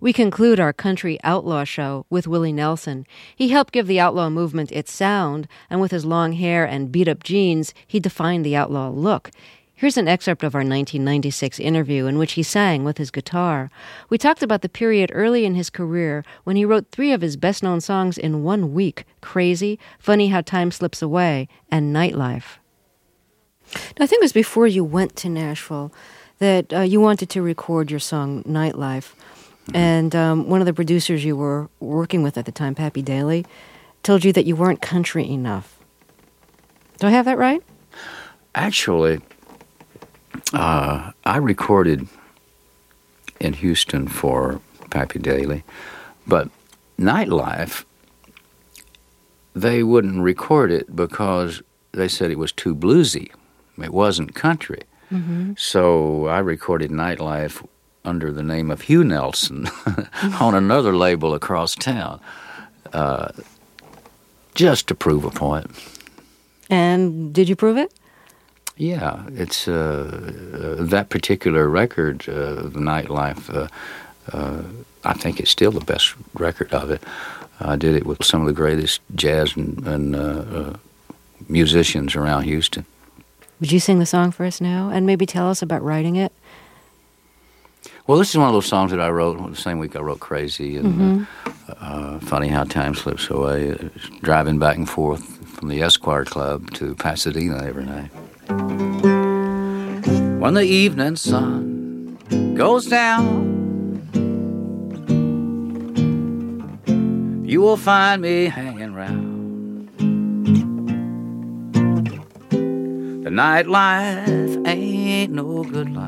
We conclude our country outlaw show with Willie Nelson. He helped give the outlaw movement its sound, and with his long hair and beat-up jeans, he defined the outlaw look. Here's an excerpt of our 1996 interview in which he sang with his guitar. We talked about the period early in his career when he wrote 3 of his best-known songs in 1 week, Crazy, Funny How Time Slips Away, and Nightlife. Now, I think it was before you went to Nashville that you wanted to record your song Nightlife. And one of the producers you were working with at the time, Pappy Daly, told you that you weren't country enough. Do I have that right? Actually, I recorded in Houston for Pappy Daly, but Nightlife, they wouldn't record it because they said it was too bluesy. It wasn't country. Mm-hmm. So I recorded Nightlife under the name of Hugh Nelson on another label across town, just to prove a point. And did you prove it? Yeah, it's that particular record, the Nightlife, I think it's still the best record of it. I did it with some of the greatest jazz and musicians around Houston. Would you sing the song for us now and maybe tell us about writing it? Well, this is one of those songs that I wrote the same week I wrote Crazy and Funny How Time Slips Away, driving back and forth from the Esquire Club to Pasadena every night. When the evening sun goes down, you will find me hanging round. The nightlife ain't no good life,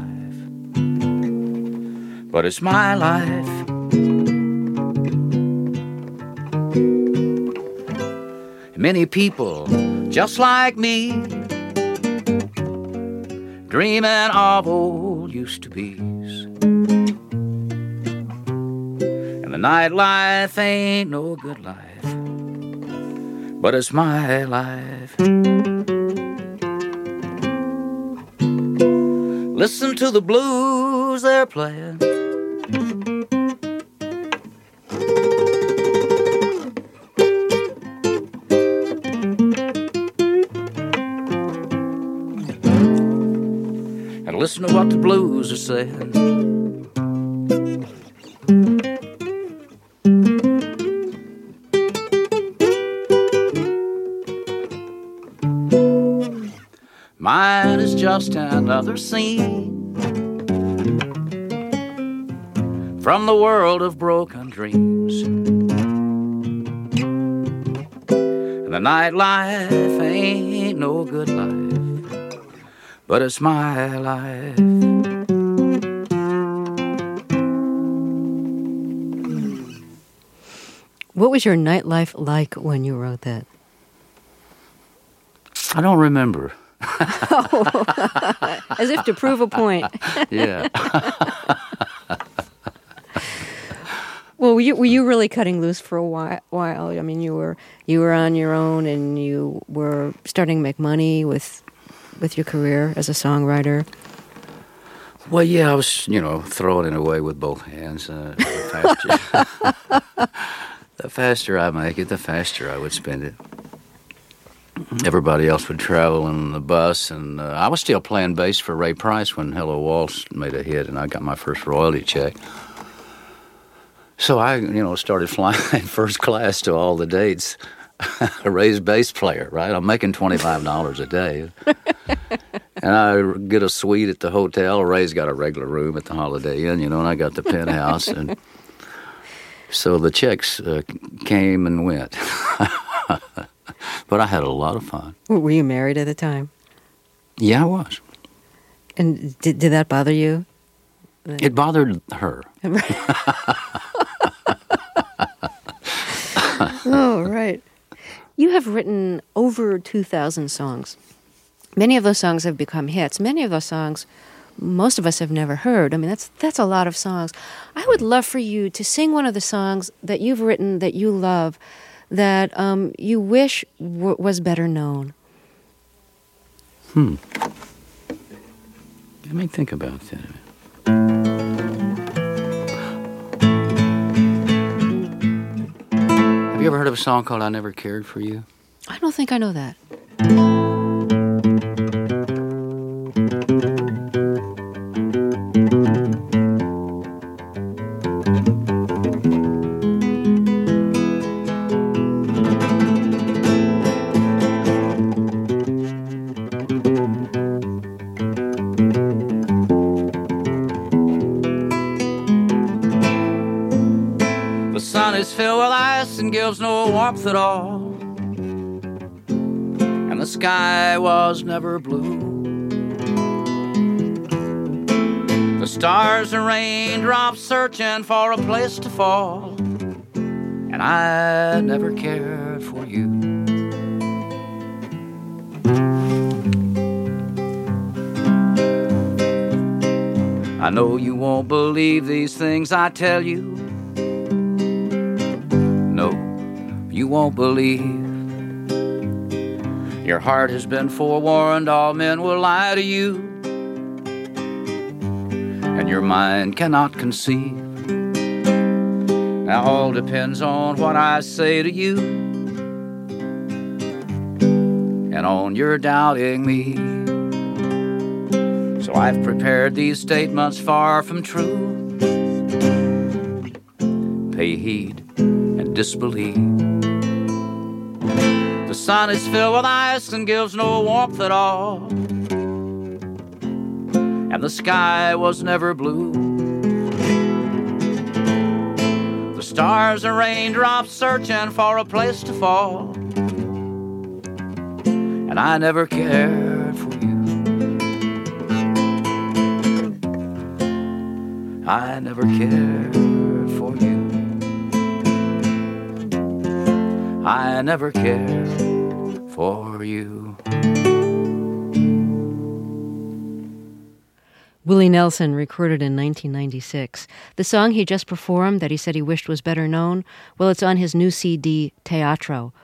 but it's my life. Many people just like me, dreaming of old used-to-be's. And the nightlife ain't no good life, but it's my life. Listen to the blues they're playing. And listen to what the blues are saying. Mine is just another scene from the world of broken dreams. And the nightlife ain't no good life, but it's my life. What was your nightlife like when you wrote that? I don't remember. As if to prove a point. Yeah. Well, were you really cutting loose for a while? I mean, you were on your own, and you were starting to make money with your career as a songwriter. Well, yeah, I was, throwing it away with both hands. The faster I make it, the faster I would spend it. Everybody else would travel in the bus, and I was still playing bass for Ray Price when Hello Waltz made a hit, and I got my first royalty check. So I, started flying first class to all the dates. Ray's bass player, right? I'm making $25 a day. And I get a suite at the hotel. Ray's got a regular room at the Holiday Inn, and I got the penthouse. And so the checks came and went. But I had a lot of fun. Were you married at the time? Yeah, I was. And did that bother you? It bothered her. Oh, right. You have written over 2,000 songs. Many of those songs have become hits. Many of those songs, most of us have never heard. I mean, that's a lot of songs. I would love for you to sing one of the songs that you've written that you love, that you wish was better known. Let me think about that. you ever heard of a song called I Never Cared for You? I don't think I know that. The sun is filled with ice and gives no warmth at all, and the sky was never blue. The stars are raindrops searching for a place to fall, and I never cared for you. I know you won't believe these things I tell you. No, you won't believe. Your heart has been forewarned, all men will lie to you, and your mind cannot conceive. Now all depends on what I say to you, and on your doubting me. So I've prepared these statements far from true. Pay heed and disbelieve. The sun is filled with ice and gives no warmth at all, and the sky was never blue. The stars are raindrops searching for a place to fall, and I never cared for you. I never cared for you. I never cared for you. Willie Nelson recorded in 1996. The song he just performed that he said he wished was better known, well, it's on his new CD, Teatro,